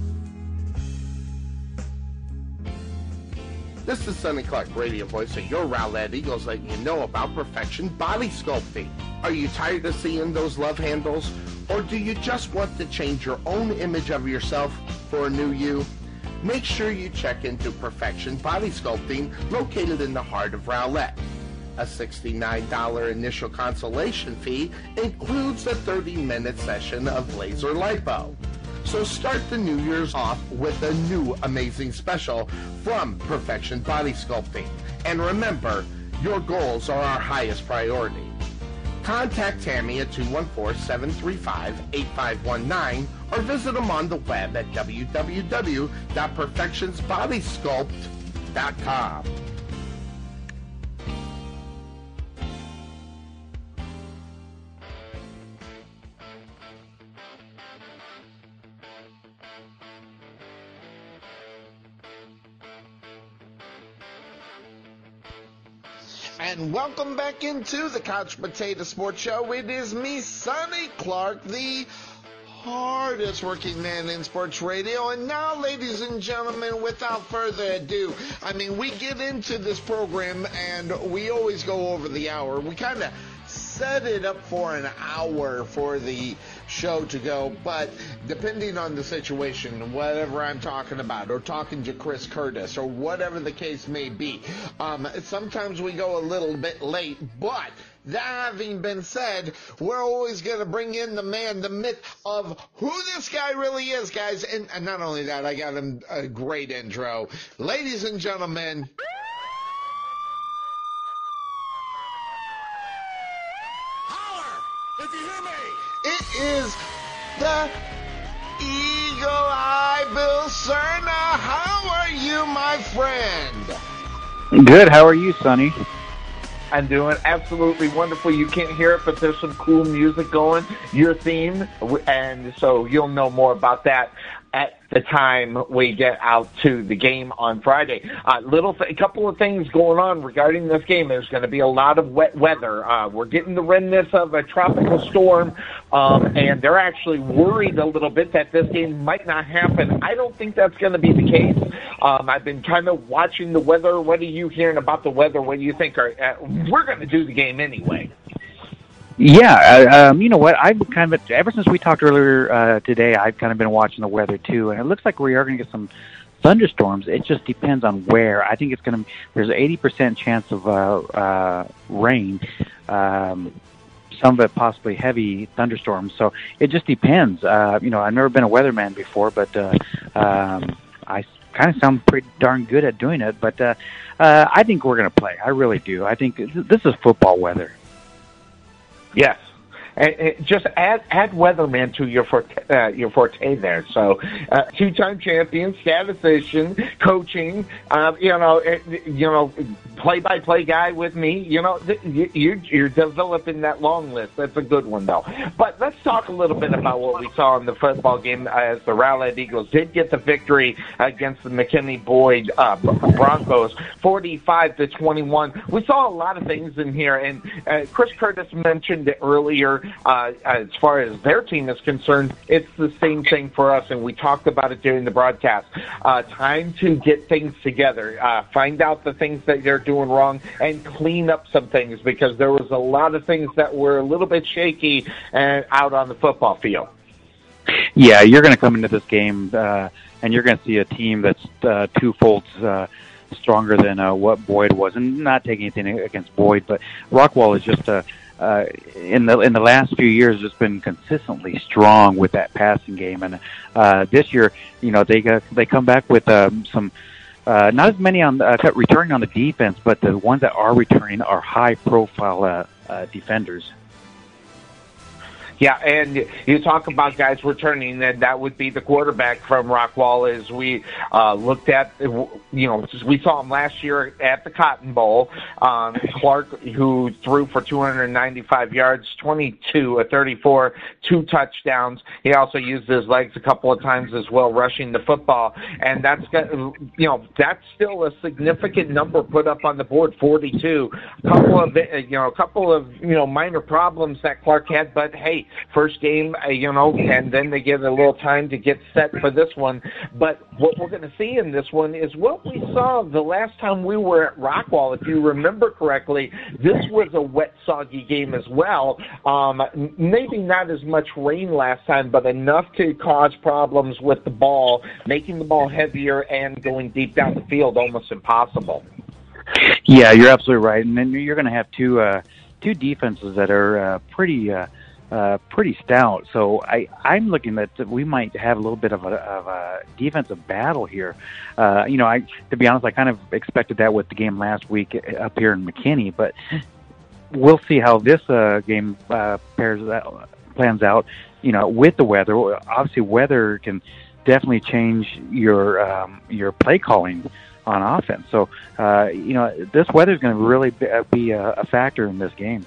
This is Sonny Clark, radio voice of your Rowlett Eagles, letting you know about Perfection Body Sculpting. Are you tired of seeing those love handles? Or do you just want to change your own image of yourself for a new you? Make sure you check into Perfection Body Sculpting, located in the heart of Rowlett. A sixty-nine dollars initial consultation fee includes a thirty-minute session of laser lipo. So start the New Year's off with a new amazing special from Perfection Body Sculpting. And remember, your goals are our highest priority. Contact Tammy at two one four, seven three five, eight five one nine or visit them on the web at w w w dot perfections body sculpt dot com. And welcome back into the Couch Potato Sports Show. It is me, Sonny Clark, the hardest working man in sports radio. And now, ladies and gentlemen, without further ado, I mean, we get into this program and we always go over the hour. We kind of set it up for an hour for the show to go, but depending on the situation, whatever I'm talking about, or talking to Chris Curtis, or whatever the case may be, um, sometimes we go a little bit late, but that having been said, we're always going to bring in the man, the myth of who this guy really is, guys. And, and not only that, I got him a great intro. Ladies and gentlemen, Holler, if you hear me. it is the Eagle Eye Bill Cerna. How are you, my friend? Good. How are you, Sonny? I'm doing absolutely wonderful. You can't hear it, but there's some cool music going, your theme, and so you'll know more about that at the time we get out to the game on Friday. Uh, little th- a couple of things going on regarding this game. There's going to be a lot of wet weather. Uh, we're getting the remnants of a tropical storm, um, and they're actually worried a little bit that this game might not happen. I don't think that's going to be the case. Um, I've been kind of watching the weather. What are you hearing about the weather? What do you think? Are, uh, we're going to do the game anyway. Yeah, uh, um, you know what? I've kind of, ever since we talked earlier uh, today, I've kind of been watching the weather too, and it looks like we are going to get some thunderstorms. It just depends on where. I think it's going to, there's an eighty percent chance of uh, uh, rain, um, some of it possibly heavy thunderstorms. So it just depends. Uh, you know, I've never been a weatherman before, but uh, um, I kind of sound pretty darn good at doing it. But uh, uh, I think we're going to play. I really do. I think this is football weather. Yes. And just add add weatherman to your forte, uh, your forte there. So, uh, two-time champion, statistician, coaching, uh, you know, you know, play-by-play guy with me. You know, you, you're developing that long list. That's a good one, though. But let's talk a little bit about what we saw in the football game as the Rowlett Eagles did get the victory against the McKinney Boyd uh, Broncos, forty-five to twenty-one. We saw a lot of things in here, and uh, Chris Curtis mentioned it earlier. Uh, as far as their team is concerned, it's the same thing for us, and we talked about it during the broadcast. Uh, time to get things together, uh, find out the things that they're doing wrong, and clean up some things, because there was a lot of things that were a little bit shaky and out on the football field. Yeah, you're going to come into this game, uh, and you're going to see a team that's uh, two-folds uh, stronger than uh, what Boyd was, and not taking anything against Boyd, but Rockwall is just a Uh, in the in the last few years, has been consistently strong with that passing game, and uh, this year, you know, they got, they come back with um, some uh, not as many on uh, returning on the defense, but the ones that are returning are high profile uh, uh, defenders. Yeah, and you talk about guys returning, and that would be the quarterback from Rockwall. As we uh, looked at, you know, we saw him last year at the Cotton Bowl. Um, Clark, who threw for two hundred ninety-five yards, twenty-two, a thirty-four, two touchdowns. He also used his legs a couple of times as well, rushing the football. And that's got, you know, that's still a significant number put up on the board, forty-two. A couple of, you know, a couple of, you know, minor problems that Clark had, but hey. First game, uh, you know, and then they get a little time to get set for this one. But what we're going to see in this one is what we saw the last time we were at Rockwall. If you remember correctly, this was a wet, soggy game as well. Um, maybe not as much rain last time, but enough to cause problems with the ball, making the ball heavier and going deep down the field almost impossible. Yeah, you're absolutely right. And then you're going to have two uh, two defenses that are uh, pretty uh, uh, pretty stout. So I, I'm looking at that we might have a little bit of a, of a defensive battle here. Uh, you know, I to be honest, I kind of expected that with the game last week up here in McKinney, but we'll see how this uh, game uh, pairs out, plans out. You know, with the weather, obviously weather can definitely change your um, your play calling on offense. So, uh, you know, this weather is going to really be a, a factor in this game.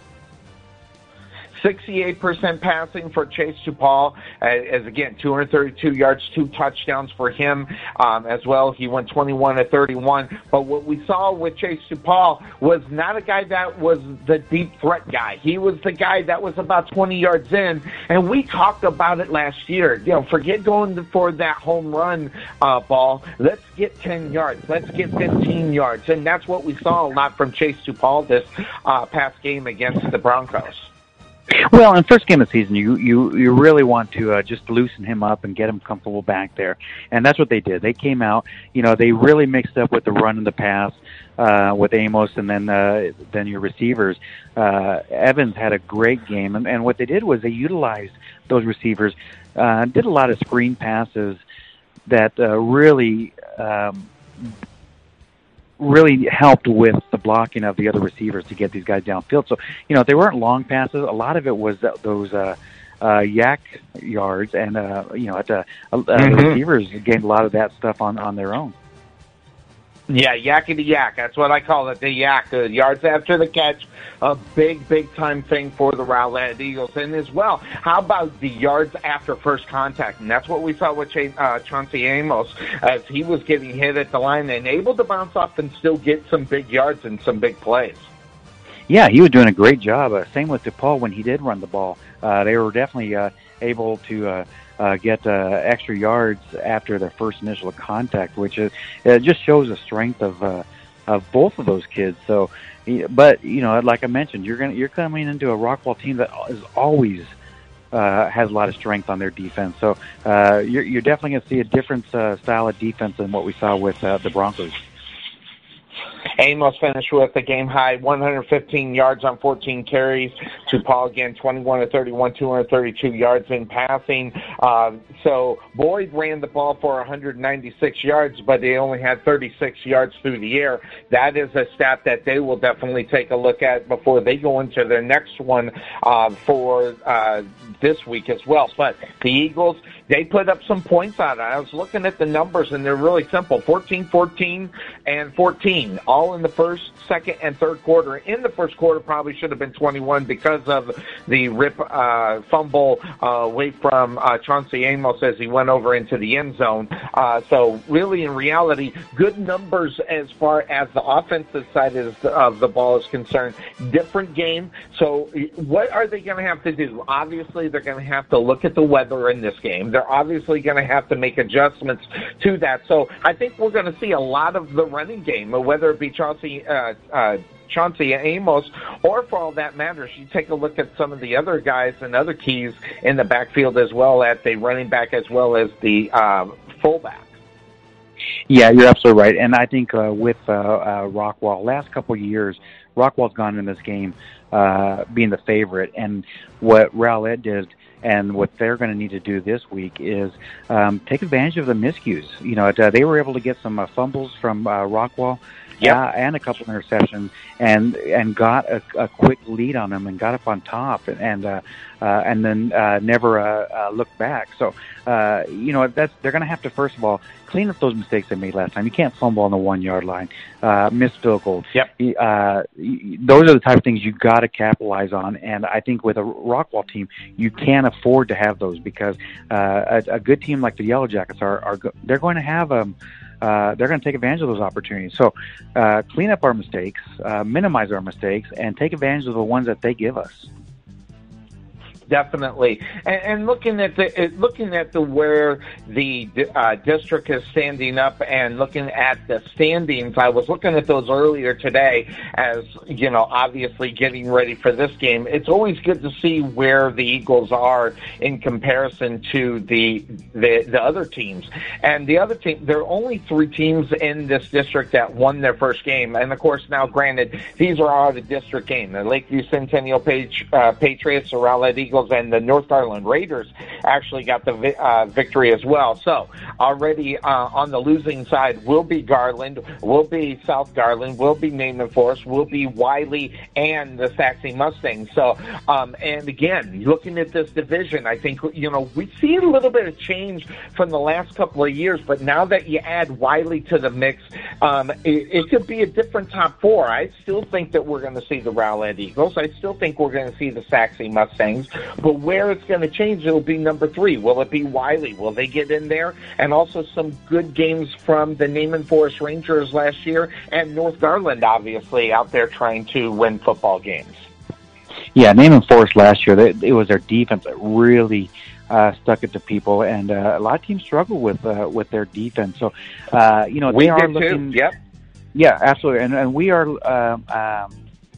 sixty-eight percent passing for Chase Tupal, uh, as again, two hundred thirty-two yards, two touchdowns for him um, as well. He went twenty-one to thirty-one. But what we saw with Chase Tupal was not a guy that was the deep threat guy. He was the guy that was about twenty yards in, and we talked about it last year. You know, forget going for that home run uh, ball. Let's get ten yards. Let's get fifteen yards. And that's what we saw a lot from Chase Tupal this uh, past game against the Broncos. Well, in first game of the season, you you, you really want to uh, just loosen him up and get him comfortable back there, and that's what they did. They came out, you know, they really mixed up with the run and the pass uh, with Amos, and then uh, then your receivers. Uh, Evans had a great game, and, and what they did was they utilized those receivers, uh, did a lot of screen passes that uh, really. Um, really helped with the blocking of the other receivers to get these guys downfield. So, you know, if they weren't long passes, a lot of it was those uh, uh, yak yards, and, uh, you know, at the, uh, mm-hmm. the receivers gained a lot of that stuff on, on their own. Yeah, yakety yak. That's what I call it, the yak. The yards after the catch, a big, big time thing for the Rowlett Eagles. And as well, how about the yards after first contact? And that's what we saw with Ch- uh, Chauncey Amos as he was getting hit at the line and able to bounce off and still get some big yards and some big plays. Yeah, he was doing a great job. Uh, same with DePaul when he did run the ball. Uh, they were definitely uh, able to uh, uh, get uh, extra yards after their first initial contact, which is, it just shows the strength of uh, of both of those kids. So, but you know, like I mentioned, you're gonna you're coming into a Rockwall team that is always uh, has a lot of strength on their defense. So uh, you're, you're definitely going to see a different uh, style of defense than what we saw with uh, the Broncos. Amos finished with a game-high one hundred fifteen yards on fourteen carries. DePaul, again, twenty-one of thirty-one, two hundred thirty-two yards in passing. Uh, so Boyd ran the ball for one hundred ninety-six yards, but they only had thirty-six yards through the air. That is a stat that they will definitely take a look at before they go into their next one uh, for uh, this week as well. But the Eagles, they put up some points on it. I was looking at the numbers, and they're really simple, fourteen, fourteen, and fourteen, all in the first, second, and third quarter. In the first quarter, probably should have been twenty-one because of the rip uh, fumble uh, away from uh, Chauncey Amos as he went over into the end zone. Uh, so really, in reality, good numbers as far as the offensive side is, of the ball is concerned. Different game. So what are they going to have to do? Obviously, they're going to have to look at the weather in this game. They're obviously going to have to make adjustments to that. So I think we're going to see a lot of the running game, whether it be Chauncey uh, uh, Chauncey Amos, or for all that matters, you take a look at some of the other guys and other keys in the backfield as well, at the running back as well as the uh, fullback. Yeah, you're absolutely right. And I think uh, with uh, uh, Rockwall, last couple of years, Rockwall's gone in this game uh, being the favorite. And what Rowlett did and what they're going to need to do this week is um, take advantage of the miscues. You know, uh, they were able to get some uh, fumbles from uh, Rockwall. Yeah, uh, and a couple of interceptions, and and got a, a quick lead on them, and got up on top, and uh, uh, and then uh, never uh, uh, looked back. So uh, you know, that's they're going to have to first of all clean up those mistakes they made last time. You can't fumble on the one yard line, uh, miss field goals. Yep. Uh, those are the type of things you got to capitalize on, and I think with a Rockwall team, you can't afford to have those because uh, a, a good team like the Yellow Jackets are are go- they're going to have um. Uh, they're going to take advantage of those opportunities. So uh, clean up our mistakes, uh, minimize our mistakes, and take advantage of the ones that they give us. Definitely, and, and looking at the looking at the where the uh, district is standing up, and looking at the standings, I was looking at those earlier today. As you know, obviously getting ready for this game, it's always good to see where the Eagles are in comparison to the the, the other teams. And the other team, there are only three teams in this district that won their first game, and of course, now granted, these are all the district game. The Lakeview Centennial Page, uh, Patriots, the Rowlett Eagles, and the North Garland Raiders actually got the vi- uh, victory as well. So already uh, on the losing side will be Garland, will be South Garland, will be Naaman Forest, will be Wiley, and the Saxe Mustangs. So, um, and again, looking at this division, I think, you know, we see a little bit of change from the last couple of years, but now that you add Wiley to the mix, um, it, it could be a different top four. I still think that we're going to see the Rowlett Eagles. I still think we're going to see the Saxe Mustangs. But where it's going to change, it'll be number three. Will it be Wiley? Will they get in there? And also some good games from the Naaman Forest Rangers last year, and North Garland, obviously, out there trying to win football games. Yeah, Naaman Forest last year, they, it was their defense that really uh, stuck it to people, and uh, a lot of teams struggle with uh, with their defense. So, uh, you know, we they are did looking. Too. Yep. Yeah, absolutely, and and we are. Um, um,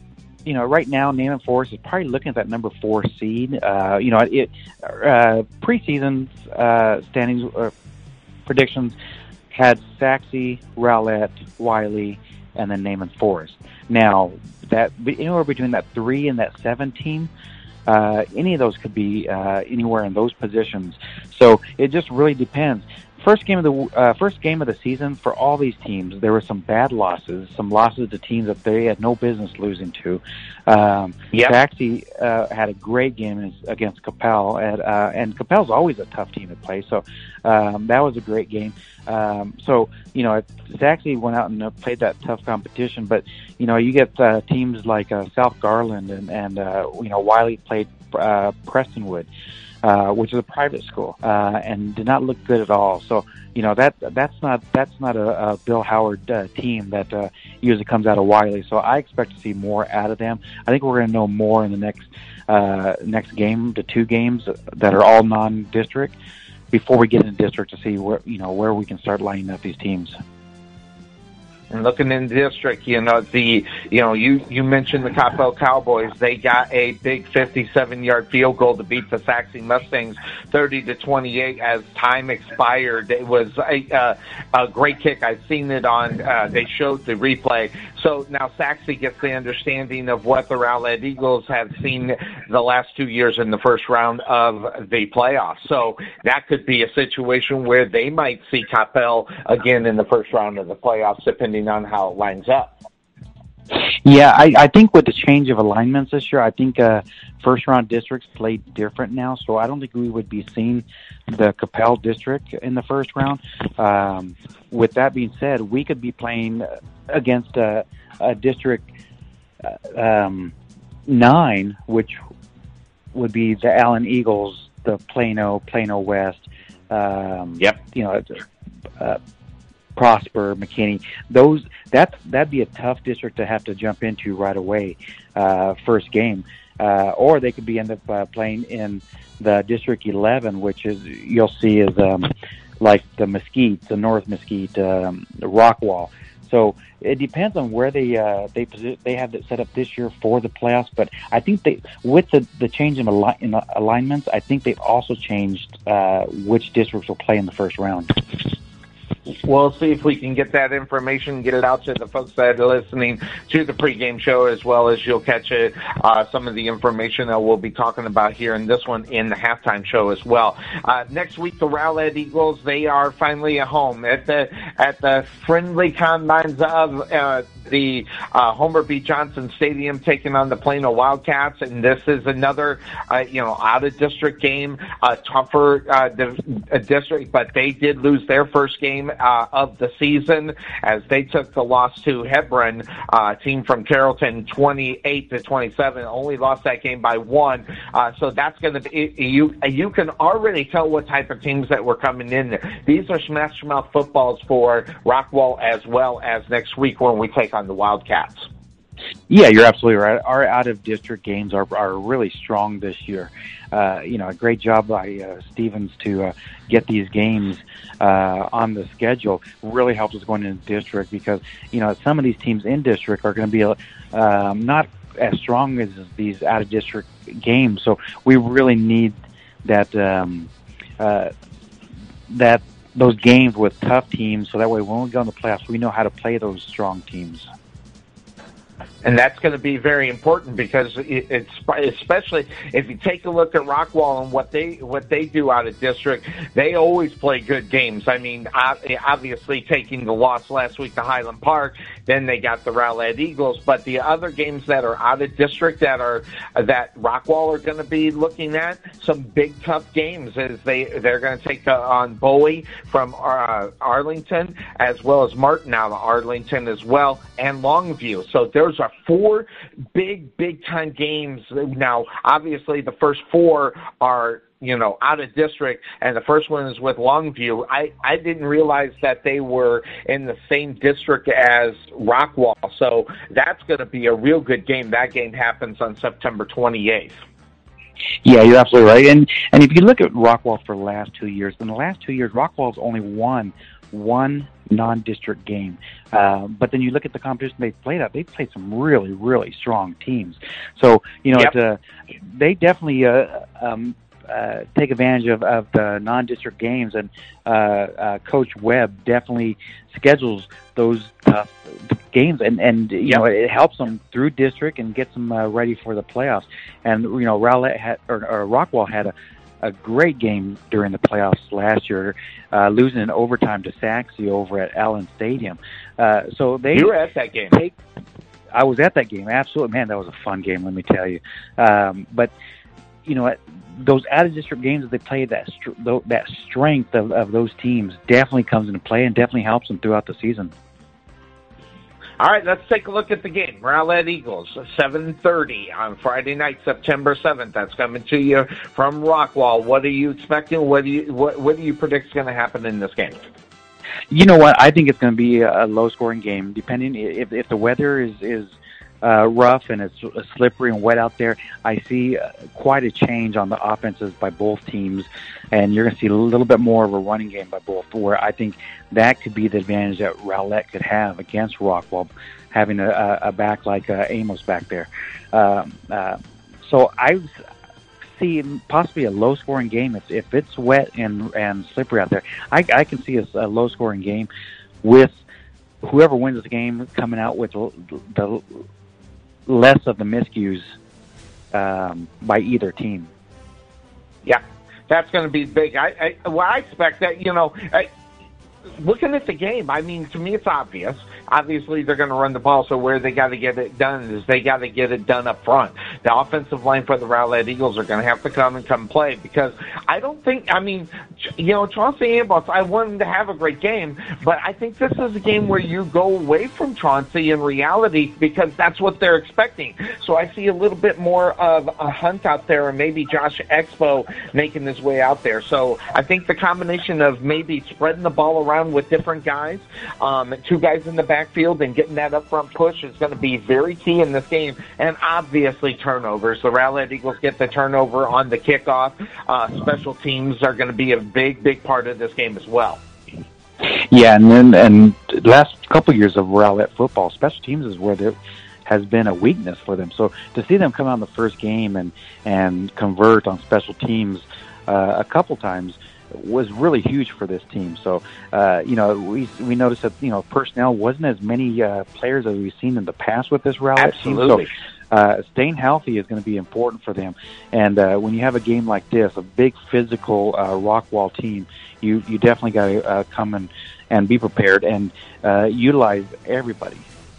you know, right now, Naaman Forest is probably looking at that number four seed. Uh, you know, it uh, preseason uh, standings uh, predictions had Saxe, Rowlett, Wiley, and then Naaman Forest. Now, that anywhere between that three and that seven team, uh, any of those could be uh, anywhere in those positions. So it just really depends. First game of the uh, first game of the season for all these teams, there were some bad losses, some losses to teams that they had no business losing to. Um, yep. Saxe uh, had a great game against Capel, and, uh, and Capel's always a tough team to play, so um, that was a great game. Um, so, you know, Saxe went out and uh, played that tough competition, but, you know, you get uh, teams like uh, South Garland and, and uh, you know, Wiley played uh, Prestonwood. Uh, which is a private school, uh, and did not look good at all. So, you know, that that's not that's not a, a Bill Howard uh, team that uh, usually comes out of Wiley. So I expect to see more out of them. I think we're going to know more in the next uh, next game, the two games that are all non-district, before we get into district to see where you know where we can start lining up these teams. And looking in the district, you know, the, you know, you, you mentioned the Capel Cowboys. They got a big fifty-seven yard field goal to beat the Saxe Mustangs thirty to twenty-eight as time expired. It was a, uh, a great kick. I've seen it on, uh, they showed the replay. So now Saxe gets the understanding of what the Rowlett Eagles have seen the last two years in the first round of the playoffs. So that could be a situation where they might see Capel again in the first round of the playoffs, depending on how it lines up. Yeah, I, I think with the change of alignments this year, I think uh, first-round districts play different now, so I don't think we would be seeing the Capel district in the first round. Um, with that being said, we could be playing against a, a district uh, um, nine, which would be the Allen Eagles, the Plano, Plano West. Um, yep. You know, uh, Prosper, McKinney, those that that'd be a tough district to have to jump into right away, uh, first game, uh, or they could be end up uh, playing in the District eleven, which is you'll see is um, like the Mesquite, the North Mesquite, um, Rockwall. So it depends on where they uh, they they have it set up this year for the playoffs. But I think they with the the change in, ali- in alignments, I think they've also changed uh, which districts will play in the first round. We'll see if we can get that information, get it out to the folks that are listening to the pregame show, as well as you'll catch it, uh, some of the information that we'll be talking about here in this one in the halftime show as well. Uh, next week, the Rowlett Eagles, they are finally at home at the at the friendly confines of uh, the uh, Homer B. Johnson Stadium, taking on the Plano Wildcats, and this is another, uh, you know, out-of-district game, a tougher uh, di- district, but they did lose their first game Uh, of the season as they took the loss to Hebron, uh, team from Carrollton, twenty-eight to twenty-seven. Only lost that game by one. Uh, so that's going to be you. You can already tell what type of teams that were coming in there. These are smash mouth footballs for Rockwall as well as next week when we take on the Wildcats. Yeah, you're absolutely right. Our out-of-district games are are really strong this year. Uh, you know, a great job by uh, Stevens to uh, get these games uh, on the schedule. Really helps us going into district because, you know, some of these teams in district are going to be um, not as strong as these out-of-district games. So we really need that um, uh, that those games with tough teams, so that way when we go in the playoffs, we know how to play those strong teams. And that's going to be very important because it's especially if you take a look at Rockwall and what they what they do out of district, they always play good games. I mean, obviously taking the loss last week to Highland Park, then they got the Rowlett Eagles, but the other games that are out of district that are that Rockwall are going to be looking at some big tough games as they they're going to take on Bowie from uh, Arlington as well as Martin out of Arlington as well and Longview. So those are four big, big-time games. Now, obviously, the first four are, you know, out of district, and the first one is with Longview. I, I didn't realize that they were in the same district as Rockwall, so that's going to be a real good game. That game happens on September twenty-eighth. Yeah, you're absolutely right. And and if you look at Rockwall for the last two years, in the last two years, Rockwall's only won one non-district game. Uh, but then you look at the competition they played at, they played some really, really strong teams. So, you know, Yep. it's, uh, they definitely uh, um, uh, take advantage of, of the non-district games, and uh, uh, Coach Webb definitely schedules those tough games, and, and you Yep. know, it helps them through district and gets them uh, ready for the playoffs. And, you know, Rowlett had, or, or Rockwall had a, a great game during the playoffs last year, uh, losing in overtime to Saxe over at Allen Stadium. Uh, so they You were at that game. Take, I was at that game. Absolutely, man, that was a fun game. Let me tell you. Um, but you know, those out of district games that they played, that str- that strength of, of those teams definitely comes into play and definitely helps them throughout the season. All right, let's take a look at the game. Rowlett Eagles, seven thirty on Friday night, September seventh. That's coming to you from Rockwall. What are you expecting? What do you what, what do you predict is going to happen in this game? You know what? I think it's going to be a low-scoring game. Depending if if the weather is is uh, rough and it's slippery and wet out there, I see uh, quite a change on the offenses by both teams, and you're going to see a little bit more of a running game by both. Where I think that could be the advantage that Rowlett could have against Rockwall, having a, a back like uh, Amos back there. Um, uh, so I see possibly a low-scoring game if, if it's wet and and slippery out there. I, I can see a, a low-scoring game with whoever wins the game coming out with the less of the miscues um, by either team. Yeah, that's going to be big. I, I well, I expect that. You know, I, looking at the game, I mean, to me, it's obvious. Obviously, they're going to run the ball, so where they got to get it done is they got to get it done up front. The offensive line for the Rowlett Eagles are going to have to come and come play because I don't think, I mean, you know, Chauncey Ambos, I want him to have a great game, but I think this is a game where you go away from Chauncey in reality because that's what they're expecting. So I see a little bit more of a hunt out there and maybe Josh Expo making his way out there. So I think the combination of maybe spreading the ball around with different guys, um, two guys in the backfield and getting that up front push is going to be very key in this game. And obviously turnovers. The Rowlett Eagles get the turnover on the kickoff. Uh, special teams are going to be a big, big part of this game as well. Yeah, and then and the last couple of years of Rowlett football, special teams is where there has been a weakness for them. So to see them come out in the first game and and convert on special teams uh, a couple times was really huge for this team. So, uh, you know, we we noticed that, you know, personnel wasn't as many uh, players as we've seen in the past with this Rowlett team. So, uh, staying healthy is going to be important for them. And uh, when you have a game like this, a big physical uh, Rockwall team, you, you definitely got to uh, come and, and be prepared and uh, utilize everybody.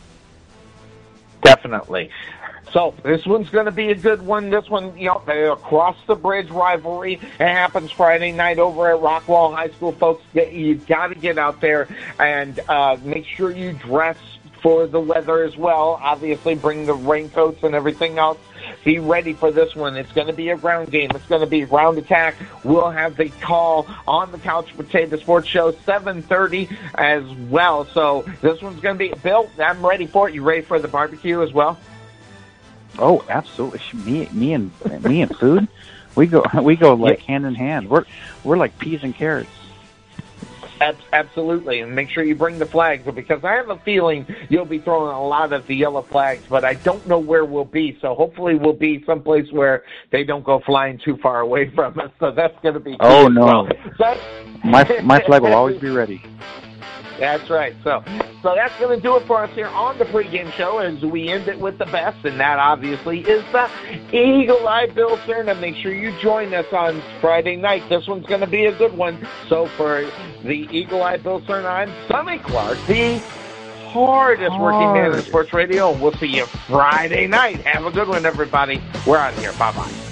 Definitely. So this one's going to be a good one. This one, you know, across the bridge rivalry. It happens Friday night over at Rockwall High School, folks. You've got to get out there and uh, make sure you dress for the weather as well. Obviously, bring the raincoats and everything else. Be ready for this one. It's going to be a ground game. It's going to be ground attack. We'll have the call on the Couch Potato Sports Show, seven thirty as well. So this one's going to be built. I'm ready for it. You ready for the barbecue as well? Oh, absolutely. Me, me and me and food, we go we go like yeah. hand in hand. We're we're like peas and carrots. Absolutely, and make sure you bring the flags because I have a feeling you'll be throwing a lot of the yellow flags, but I don't know where we'll be. So hopefully we'll be someplace where they don't go flying too far away from us. So that's going to be. Oh no, well. so, my my flag will always be ready. That's right. So, so that's going to do it for us here on the pregame show as we end it with the best, and that obviously is the Eagle Eye Bill Cerna. Make sure you join us on Friday night. This one's going to be a good one. So for the Eagle Eye Bill Cerna, I'm Sonny Clark, the hardest Hard. working man in sports radio. We'll see you Friday night. Have a good one, everybody. We're out of here. Bye-bye.